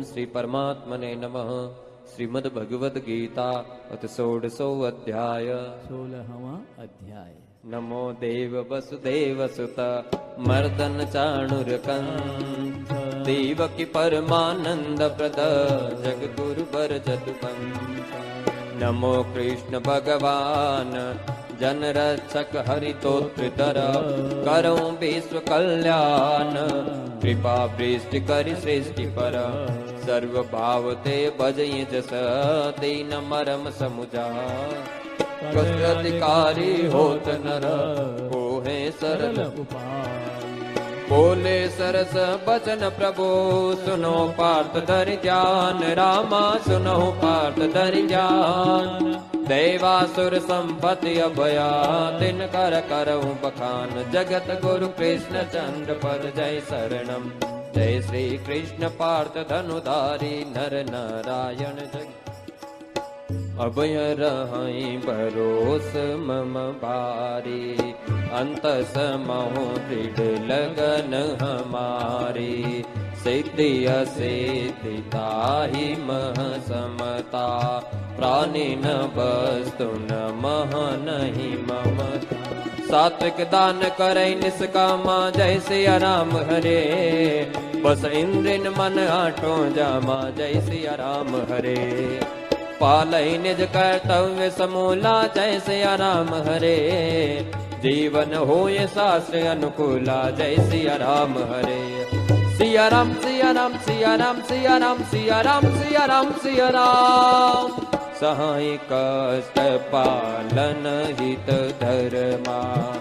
श्री परमात्मने नमः। श्रीमद् भगवद गीता अथ षोडशो अध्याय। 16वां अध्याय। नमो देव वसुदेव सुत मर्दन चाणुरकंठ देवकी परमानंद प्रद जगद्गुरु बर जदुपंथ। नमो कृष्ण भगवान जन रक्षक हरितोत्तर करो विश्व कल्याण। कृपा वृष्टि करि सृष्टि पर सर्व भाव ते भजई जस दीन मरम समुझा। कष्ट अधिकारी होत नर होहे सरल बोले सरस बचन प्रभु सुनो पार्थ धरि ध्यान। रामा सुनो पार्थ धरि ध्यान। देवासुर संपत्ति अभया तिन कर करऊं बखान। जगत गुरु कृष्ण चंद्र पर जय शरणम। जय श्री कृष्ण पार्थ धनुधारी नर नारायण जग। अभय रहि भरोस मम भारी अंत समहो दृढ़ लगन हमारी। सिद्धि असिद्धि ताहि मह समता प्राणी न वस्तु न मह नहीं ममता। सात्विक दान करे निष्कामा जय सिया राम हरे। बस इंद्रिन मन आठों जामा जय सिया राम हरे। पालय निज कर्तव्य समूला जय सिया राम हरे। जीवन होय शास्त्र अनुकूला जय सिया राम हरे। सिया राम सिया राम सिया राम सिया राम सिया राम सिया राम सिया राम। सहाय कष्ट पालन हित धर्मा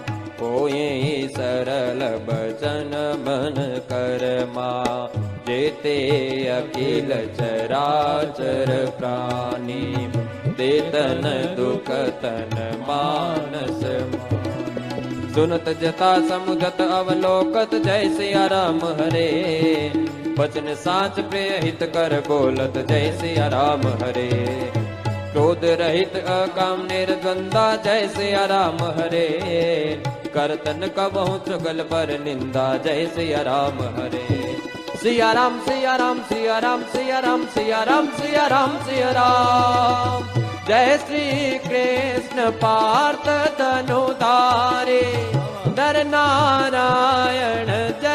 होय सरल बचन मन कर्मा। जेते अखिल चराचर प्राणी देतन दुख तन मानस। सुनत जता समुदत अवलोकत जय सिया राम हरे। बचन साच प्रिय हित कर बोलत जय सिया राम हरे। क्रोध रहित अकाम निर्द्वंदा जय सिया राम हरे। करतन कबहु चुगल पर निंदा जय सिया राम हरे। सिया राम सिया राम सिया राम सिया राम सिया राम सिया राम सिया राम। जय श्री कृष्ण पार्थ धनुधारे नर नारायण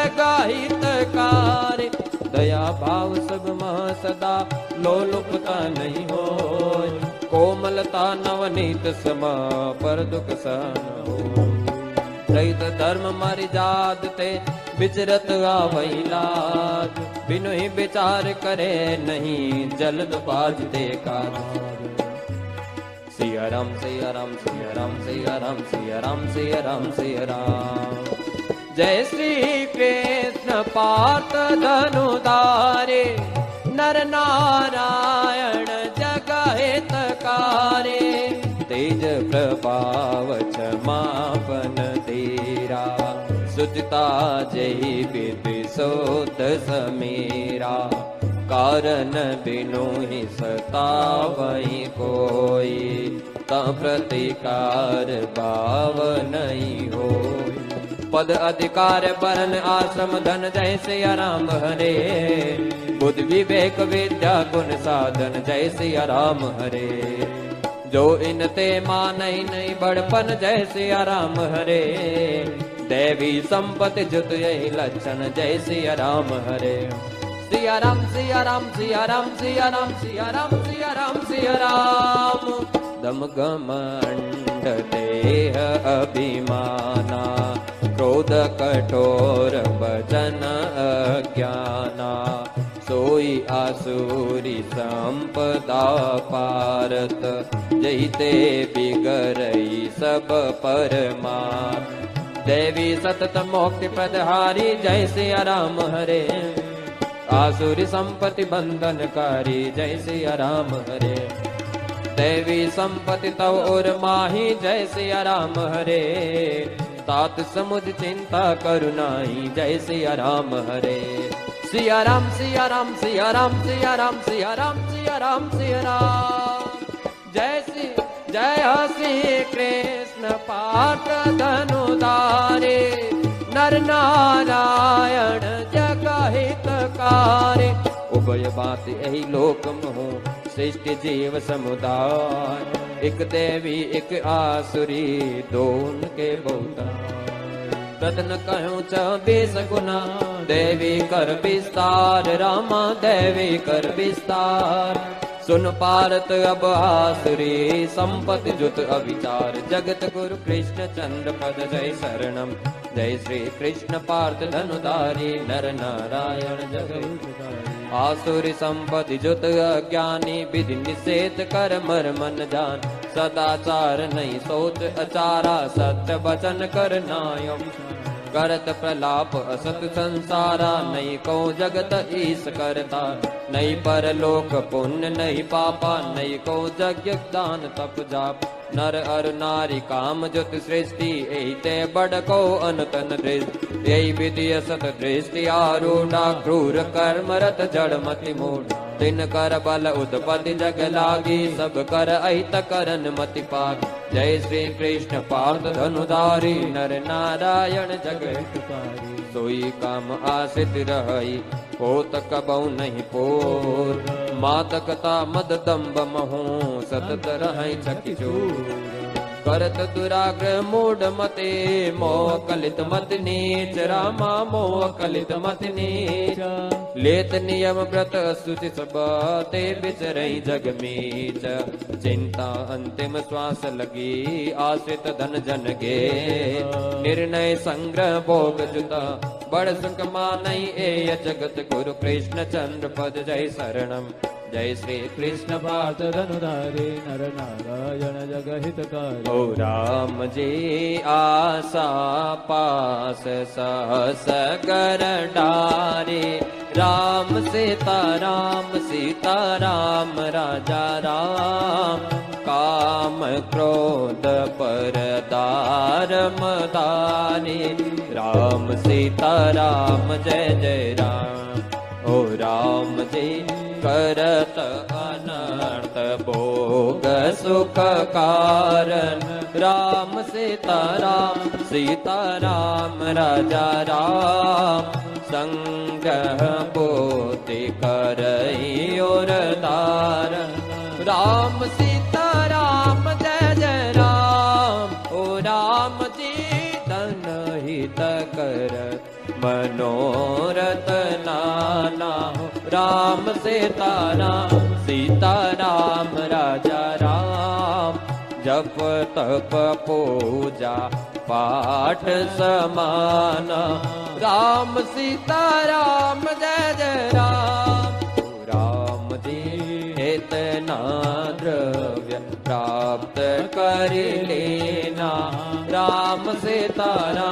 जगहितकारी। दया भाव सब मह सदा लोलुपता नहीं होय। कोमलता नवनीत समा पर दुख सहन हो। रहित धर्म मर्याद ते विचरत आवई लाज। बिनु ही विचार करे नहीं जल्द बाज देखा। सिया राम सिया राम सिया राम सिया राम सिया राम सिया राम सिया राम। जय श्री कृष्ण पार्थ धनुधारे नर नारायण जगहितकारी। तेज प्रभाव क्षमापन तेरा सुचता जय विधि सोत समीरा। कारण बिनु ही सतावई कोई ता प्रतिकार भाव नहीं हो। पद अधिकार बरन आश्रम धन जय सिया राम हरे। बुद्धि विवेक विद्या गुण साधन जय सिया राम हरे। जो इनते मानई नहीं बड़पन जय सिया राम हरे। देवी संपत्ति जुत यही लक्षण जय सिया राम हरे। सिया राम सिया राम सिया राम सिया राम सिया राम सिया राम सिया राम। दम घमंड देह अभिमाना क्रोध कठोर वचन अज्ञाना। सोई आसुरी संपदा पारत जैते बिगरई सब परमार। देवी सतत मोक्ति प्रदहारी जय सिया राम हरे। आसुरी संपत्ति बंधनकारी जय सिया राम हरे। देवी संपत्ति तव और माही जय सिया राम हरे। तात समुझ चिंता करुणाई जय सिया राम हरे। सिया राम सिया राम सिया राम सिया राम सिया राम सिया राम सिया राम। जय श्री कृष्ण पार्थ धनुधारे नर नारायण जगहितकारी। उभय बात यही लोक मोह सृष्टि जीव समुदाय एक देवी एक आसुरी दोन के बहुता रत्न कहूँ 26 गुना देवी कर विस्तार रामा देवी कर विस्तार सुन पारत अब आसुरी संपत्ति जुत अविचार जगत गुरु कृष्ण चंद्र पद जय शरणम जय श्री कृष्ण पार्थ धनुधारी नर नारायण जगत आसुरी संपत्ति जुत अज्ञानी विधि निषेध कर मर मन जान सदाचार नहीं सोच अचारा सत्य वचन कर नायम करत प्रलाप असत संसारा नहीं को जगत ईस करता नहीं परलोक पुण्य नहीं पापा नहीं को यज्ञ दान तप जाप नर अर नारी काम जुत सृष्टि यही ते बड़ को अनतन दृष्टि यही विधि असत दृष्टि आरूढ़ा क्रूर कर्म रत जड़ मति मूढ़ दिन कर बल उत्पत्ति जग लागी सब कर अहित करन मति पाग जय श्री कृष्ण पार्थ धनुधारी नर नारायण जगतकारी सोई काम आश्रित रही पोत कबहु नहीं पोर मातकता मद दम्ब महो सतत रहि चकिचूर करत दुराग्रह मूढ़ मते मोह कलित मत नीच रामा मोह कलित मत नीच लेत नियम व्रत सुचि सब ते बिचरई जग मीच चिंता अंतिम श्वास लगी आश्रित धन जन गे निर्णय संग्रह भोग जुता बड़ सुख मानई ए जगत गुरु कृष्ण चंद्र पद जय शरणम जय श्री कृष्ण पार्थ धनुधारी नर नारायण जग हितकारी ओ राम जी आशा पास सहस कर डारे राम सीता राम राजा राम काम क्रोध पर दार मदानी राम सीता राम जय जय राम ओ राम जी करत अनर्थ भोग सुख कारण राम सीता राम राजा राम संग्रह पोति करई और दार राम सीता राम जय जय राम ओ राम जी धन हित करत मनोरथ नाना राम सीता राम राजा राम जप तप पूजा पाठ समान राम सीता राम जय जय राम जी इतना द्रव्य प्राप्त कर लेना राम सीता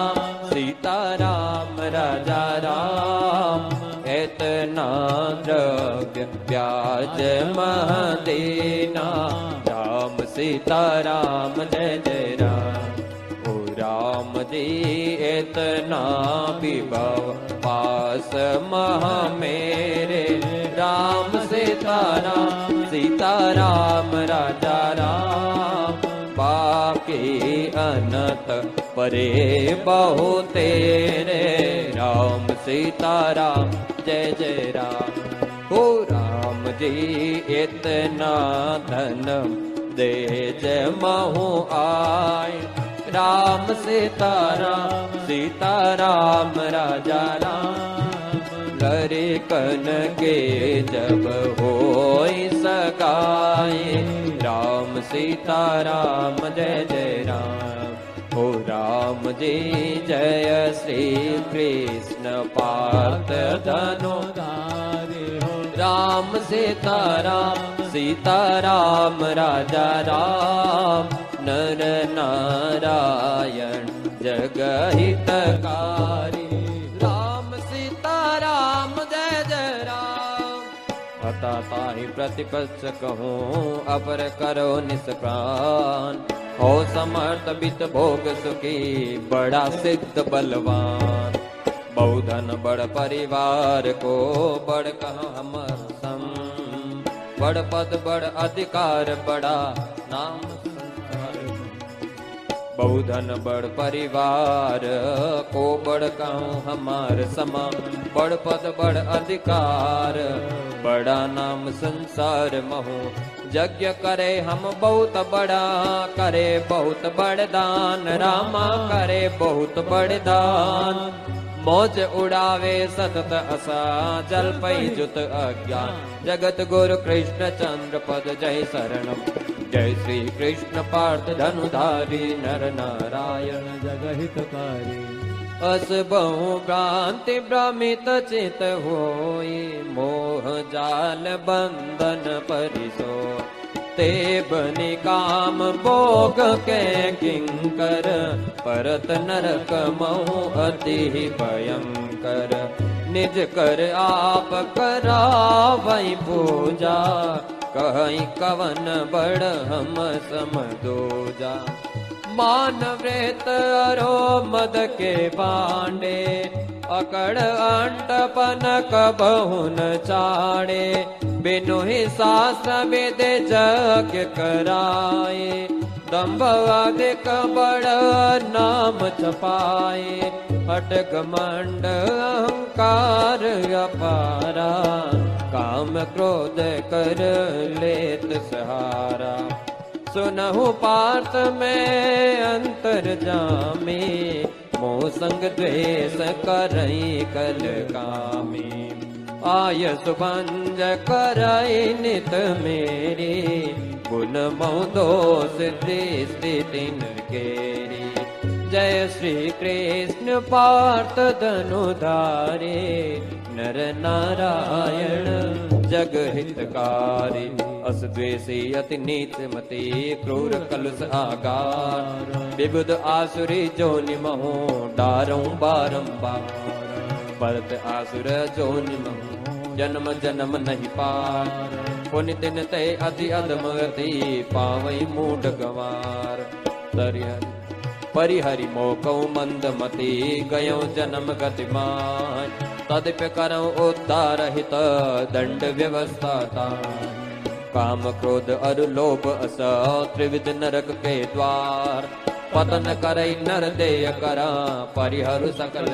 राम राजा राम इतना द्रव्य ब्याज मह देना राम सीता राम जय जय राम ओ राम जी इतना विभव पास मह मेरे राम सीता राम राजा राम बाकी अनंत परे बहु तेरे राम सीता राम जय जय राम हो राम जी इतना धन दे जमहु आय राम सीता राम राजा राम करे कन के जब होई सगाए राम सीता राम जय जय राम ओ राम जी जय श्री कृष्ण पार्थ धनुधारी हो राम सीता राम राजा राम नर नारायण जग हितकारी ताहि प्रतिपक्ष कहूँ अपर करो निष्प्राण हो समर्थ बित भोग सुखी बड़ा सिद्ध बलवान बहुधन बड़ परिवार को बड़ कहाँ हमर सम बड़ पद बड़ अधिकार बड़ा नाम बहुधन बड़ परिवार, को बड़ कहूँ हमार समा, बड़ पद बड़ अधिकार, बड़ा नाम संसार महु, यज्ञ करे हम बहुत बड़ा, करे बहुत बड़ दान, रामा करे बहुत बड़ दान, मौज उड़ावे सतत असा, जल पई जुत अज्ञान, जगत गुरु कृष्ण चंद्र पद जय शरणम, जय श्री कृष्ण पार्थ धनुधारी, नर नारायण जगहितकारी। अस बहु भ्रांति भ्रमित चित होई, मोह जाल बंधन परिसो, ते बनि काम भोग के किंकर, परत नरक महु अति भयंकर, निज कर आप करावई पूजा, कहीं कवन बड़ हम सम दूजा, मान व्रत अरो मद के बांडे, अकड़ अंट पनक बहुन चाड़े, बिनु ही शास्त्र वेद जग कराए, दम्भ अधिक बड़ नाम छपाए, हट घमंड अहंकार अपारा, काम क्रोध कर लेत सहारा, सुनहु पार्थ में अंतर जामे, मोह संग द्वेष करई कल कामे, आयस भंज करई नित मेरी, गुण मोह दोष दृष्टि तिन केरी, जय श्री कृष्ण पार्थ धनुधारी, नर नारायण जग हितकारी, अस द्वेषी अति नीच मति, क्रूर कलुष आगार, विबुध आसुरी जोनि महु, डारऊं बारंबार, परत आसुर जोनि महु, जन्म जन्म नहीं पार, पुनि दिन ते अति अधम गति, पावई मूढ़ गवार, परिहरि मोकौ मंद मति, गयो जन्म गतिमान, तदिप करौ उद्धार हित, दंड व्यवस्था तान, काम क्रोध अरु लोभ अस, त्रिविध नरक के द्वार, पतन करई नर देय करा, परिहरु सकल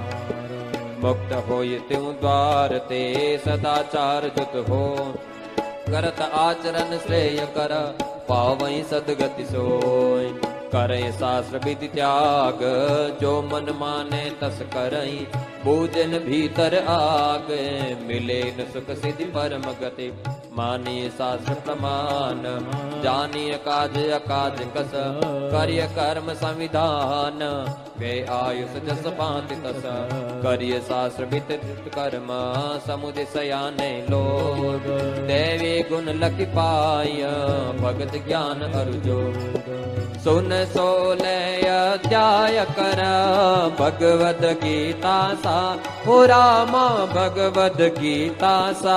मुक्त होय त्यों द्वार ते, सदाचार जुत हो, करत आचरण श्रेय कर, पावई सदगति सोय, करे शास्त्र विधि त्याग, जो मन माने तस करई, भोजन भीतर आग, मिले न सुख सिद्धि परम गति, मानिय शास्त्र प्रमाण, जानिय काज अकाज कस, करिय कर्म संविधान, वे आयुष जस पाति तस, करिय शास्त्र विदित कर्म, समुदय सयाने लोग, देवी गुण लखि पाय, भगत ज्ञान अरुजोग, सुन सोलय अध्याय कर, भगवद गीता सा, हो रामा भगवद गीता सा,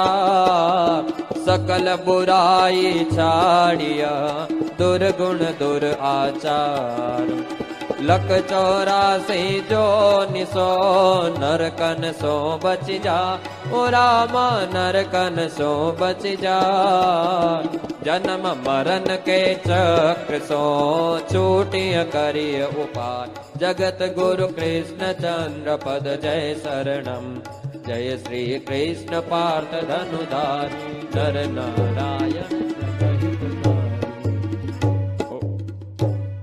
सकल बुराई छाड़िया, दुर्गुण दुराचार, लख 84 जो निसो, नरकन सो बच जा, ओ रामा नरकन सो बच जा, जन्म मरण के चक्र सो, छूटिय करिय उपाय, जगत गुरु कृष्ण चंद्र पद जय शरणम, जय श्री कृष्ण पार्थ धनुधारी, नर नारायण